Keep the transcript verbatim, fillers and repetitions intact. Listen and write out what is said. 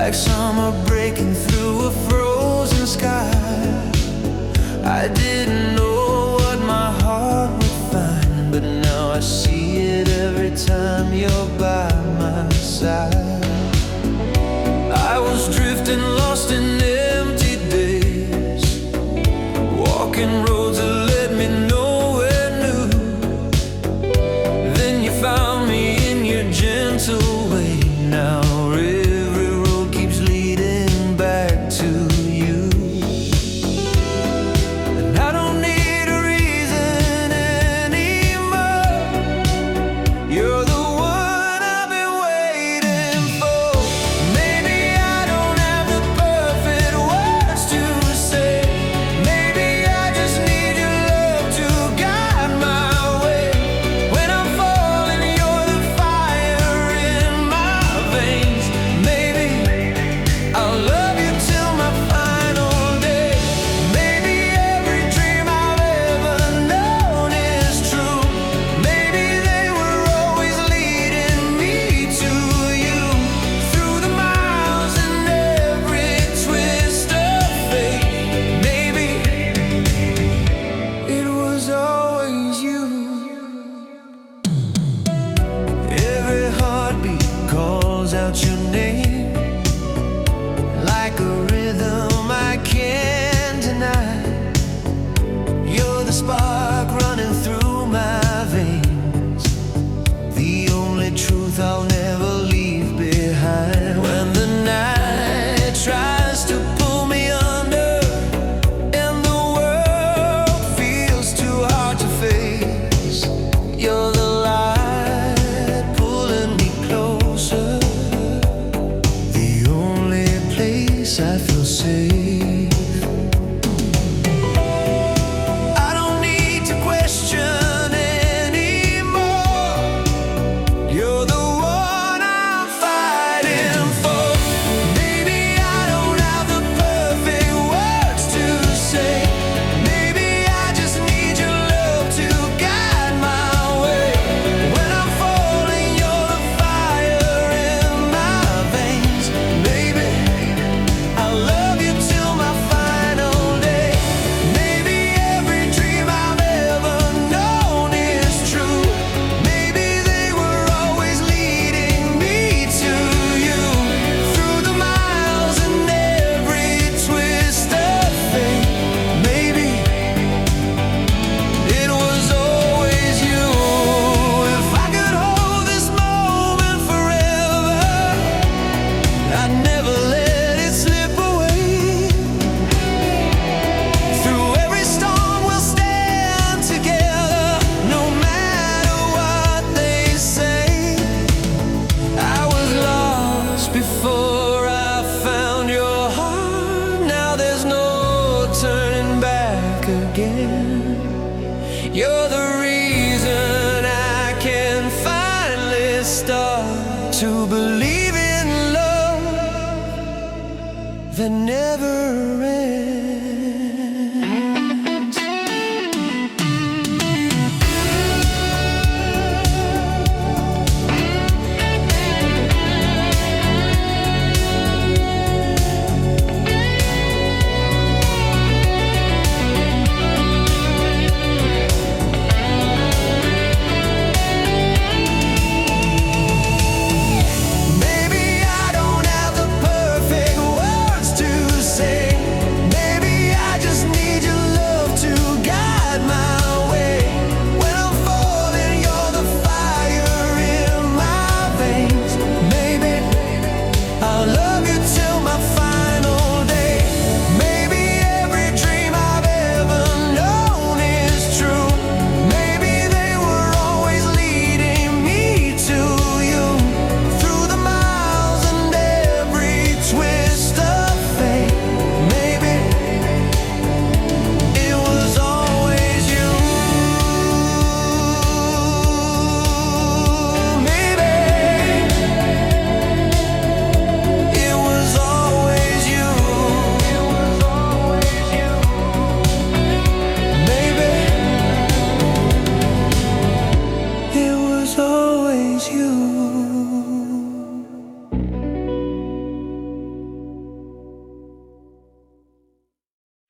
like summer breaking through a frozen sky. I didn't know what my heart would find, but now I see it every time you're by my side. I was drifting, lost in empty days, walking roads that led me nowhere new. Then you found me in your gentle way. Now every road keeps leading back to you. And I don't need a reason anymore. You're the one I've been waiting for. Maybe I don't have the perfect words to say. Maybe I just need your love to guide my way. When I'm falling, you're the fire in my veins. Maybe I'll love you till my final day. Maybe every dream I've ever known is true. Maybe they were always leading me to you. Through the miles and every twist of fate. Maybe it was always you. Every heartbeat calls out your name, like a rhythm I can't deny. You're the spark running through my veins, the only truth I'll never leave behind. When the night tries to pull me under and the world feels too hard to face, you're the light pulling me closer, the only place I feel safe. I don't need to question anymore. You're the one I'm fighting for. Maybe I don't have the perfect words to say. Maybe I just need your love to guide my way. When I'm falling, you're the fire in my veins. Maybe I'll love you till my final day. Maybe every dream I've ever known is true. Maybe they were always leading me to you. Through the miles and every twist of fate. Maybe it was always you. If I could hold this moment forever, I'd never let it slip away. Through every storm we'll stand together, no matter what they say. I was lost before I found your heart. Now there's no turning back again. You're the reason I can finally start to believe in love that never ends.